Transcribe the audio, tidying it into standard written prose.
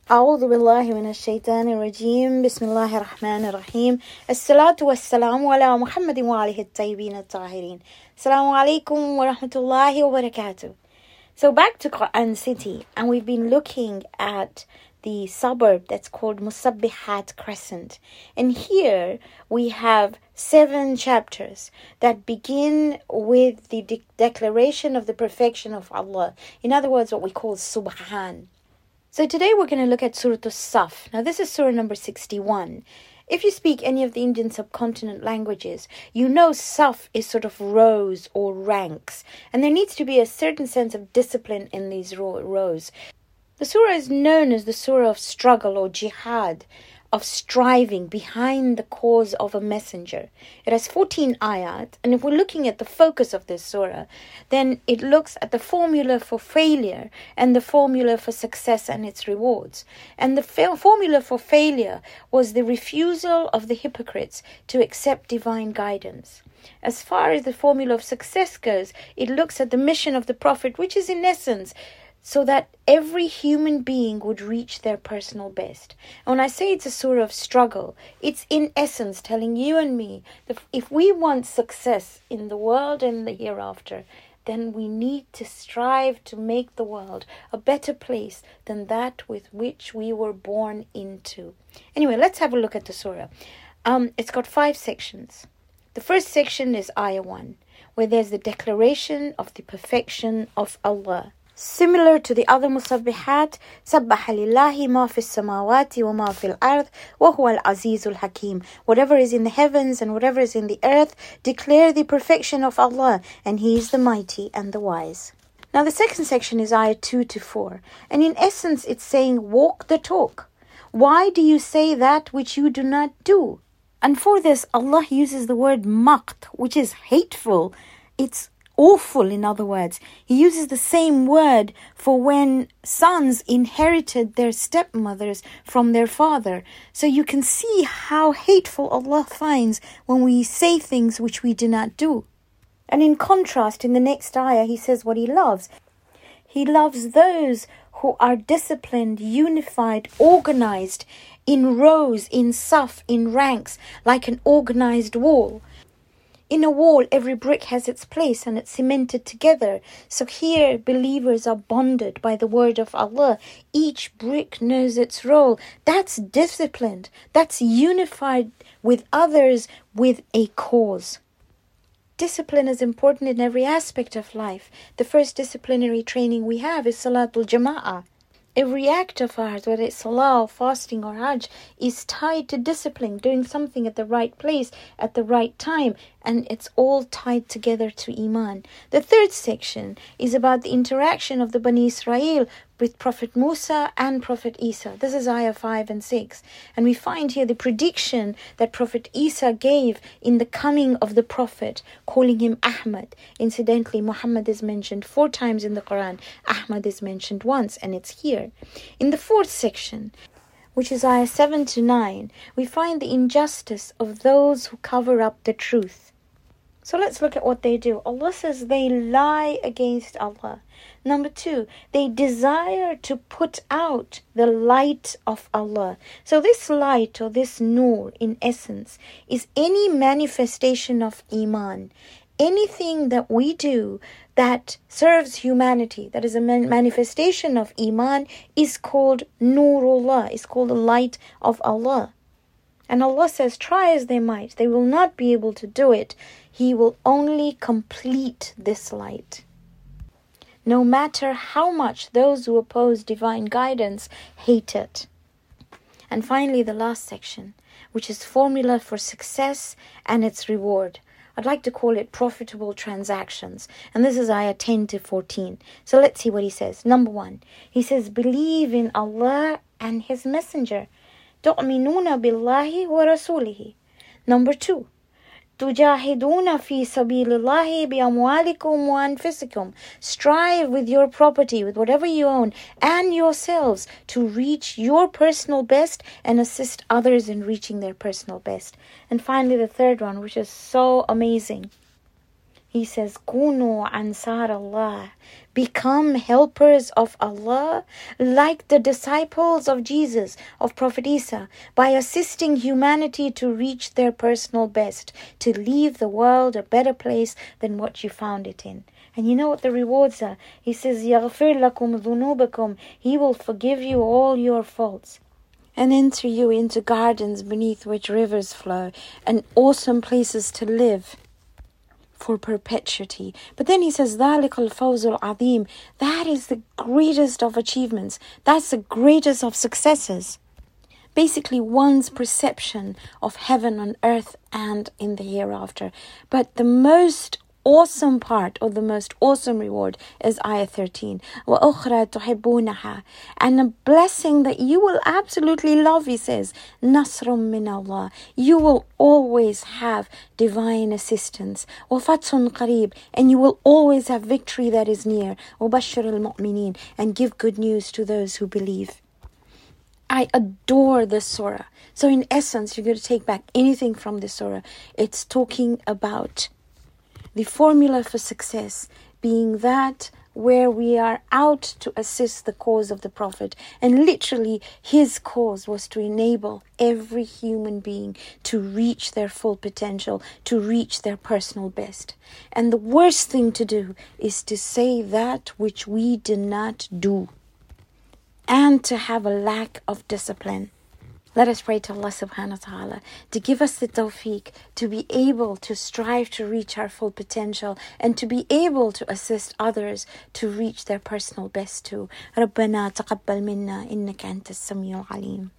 أعوذ بالله من الشيطان الرجيم بسم الله الرحمن الرحيم الصلاة والسلام على محمد وآله الطيبين الطاهرين Assalamu alaikum wa rahmatullahi wa barakatuh. So back to Quran City, and we've been looking at the suburb that's called Musabbihat Crescent. And here we have 7 chapters that begin with the declaration of the perfection of Allah. In other words, what we call Subhan. So today we're going to look at Surah As-Saf. Now this is Surah number 61. If you speak any of the Indian subcontinent languages, you know Saf is sort of rows or ranks. And there needs to be a certain sense of discipline in these rows. The surah is known as the surah of struggle or jihad, of striving behind the cause of a messenger. It has 14 ayat, and if we're looking at the focus of this surah, then it looks at the formula for failure and the formula for success and its rewards. And the formula for failure was the refusal of the hypocrites to accept divine guidance. As far as the formula of success goes, it looks at the mission of the Prophet, which is in essence so that every human being would reach their personal best. And when I say it's a surah of struggle, it's in essence telling you and me that if we want success in the world and the hereafter, then we need to strive to make the world a better place than that with which we were born into. Anyway, let's have a look at the surah. It's got 5 sections. The first section is ayah 1, where there's the declaration of the perfection of Allah. Similar to the other musabbihat, سَبَّحَ لِلَّهِ مَا فِي السَّمَاوَاتِ وَمَا فِي الْأَرْضِ وَهُوَ الْعَزِيزُ الْحَكِيمُ. Whatever is in the heavens and whatever is in the earth, declare the perfection of Allah, and He is the mighty and the wise. Now the second section is ayah 2 to 4, and in essence it's saying, walk the talk. Why do you say that which you do not do? And for this, Allah uses the word maqt, which is hateful. It's awful, in other words. He uses the same word for when sons inherited their stepmothers from their father. So you can see how hateful Allah finds when we say things which we do not do. And in contrast, in the next ayah, He says what He loves. He loves those who are disciplined, unified, organized, in rows, in saf, in ranks, like an organized wall. In a wall, every brick has its place and it's cemented together. So here, believers are bonded by the word of Allah. Each brick knows its role. That's disciplined. That's unified with others with a cause. Discipline is important in every aspect of life. The first disciplinary training we have is Salatul Jama'ah. Every act of ours, whether it's salah, fasting or hajj, is tied to discipline, doing something at the right place, at the right time, and it's all tied together to Iman. The third section is about the interaction of the Bani Israel with Prophet Musa and Prophet Isa. This is ayah 5 and 6. And we find here the prediction that Prophet Isa gave in the coming of the Prophet, calling him Ahmad. Incidentally, Muhammad is mentioned 4 times in the Quran. Ahmad is mentioned once, and it's here. In the 4th section, which is ayah 7 to 9, we find the injustice of those who cover up the truth. So let's look at what they do. Allah says they lie against Allah. Number 2, they desire to put out the light of Allah. So this light or this nur in essence is any manifestation of Iman. Anything that we do that serves humanity, that is a manifestation of Iman, is called Nurullah, is called the light of Allah. And Allah says, try as they might, they will not be able to do it. He will only complete this light. No matter how much those who oppose divine guidance hate it. And finally, the last section, which is formula for success and its reward. I'd like to call it profitable transactions. And this is ayah 10 to 14. So let's see what He says. Number 1, He says, believe in Allah and His Messenger. تُؤْمِنُونَ بِاللَّهِ وَرَسُولِهِ. Number 2, تُجَاهِدُونَ فِي سَبِيلِ اللَّهِ بِأَمْوَالِكُمْ وَأَنفُسِكُمْ. Strive with your property, with whatever you own, and yourselves to reach your personal best and assist others in reaching their personal best. And finally, the third one, which is so amazing. He says, كُونُوا أَنصَارَ اللَّهِ. become helpers of Allah, like the disciples of Jesus, of Prophet Isa, by assisting humanity to reach their personal best, to leave the world a better place than what you found it in. And you know what the rewards are? He says, يَغْفِرْ لَكُمْ ذُنُوبَكُمْ. He will forgive you all your faults and enter you into gardens beneath which rivers flow, and awesome places to live for perpetuity. But then he says, ذَلِكَ الْفَوْزُ الْعَظِيمُ. That is the greatest of achievements. That's the greatest of successes. Basically, one's perception of heaven on earth and in the hereafter. But the most awesome part, or the most awesome reward, is ayah 13. وَأُخْرَى تُحِبُّونَهَا. And a blessing that you will absolutely love, he says, نَصْرٌ مِّنَ اللَّهِ. You will always have divine assistance. وَفَتْحٌ قَرِيبٌ. And you will always have victory that is near. وَبَشِّرِ الْمُؤْمِنِينَ. And give good news to those who believe. I adore this surah. So in essence, you're going to take back anything from this surah. It's talking about the formula for success being that where we are out to assist the cause of the Prophet. And literally, his cause was to enable every human being to reach their full potential, to reach their personal best. And the worst thing to do is to say that which we do not do, and to have a lack of discipline. Let us pray to Allah subhanahu wa ta'ala to give us the tawfiq to be able to strive to reach our full potential, and to be able to assist others to reach their personal best too. رَبَّنَا تَقَبَّلْ مِنَّا إِنَّكَ أَنْتَ السَّمِيعُ الْعَلِيمُ.